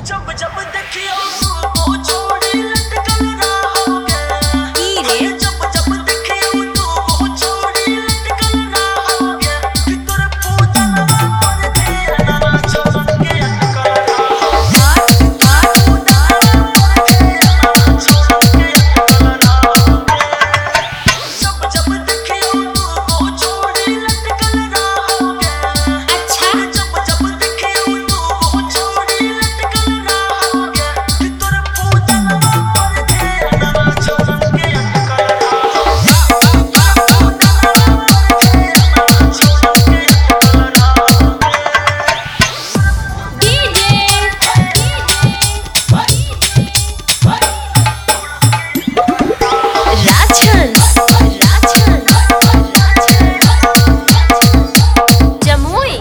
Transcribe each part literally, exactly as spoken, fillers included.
जब जब देखियो तू वो छोड़ी लटकल रहोगे की रे जब जब देखियो तू वो छोड़ी लटकल रहोगे कि तोरे पूजन पर ध्यान छोड़ के अटकल रहोगे हाथ हाथ ध्यान छोड़ के अटकल रहोगे जब जब देखियो तू वो छोड़ी लटकल रहोगे अच्छा जब जब देखियो तू वो छोड़ी लटकल रहोगे कि तोरे पूजन पर ध्यान छोड़ के अटकल रहोगे पूजन पर ध्यान छोड़ के अटकल रहोगे DJ Rajan Rajan Jamui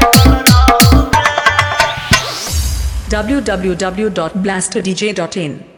w w w dot blaster d j dot in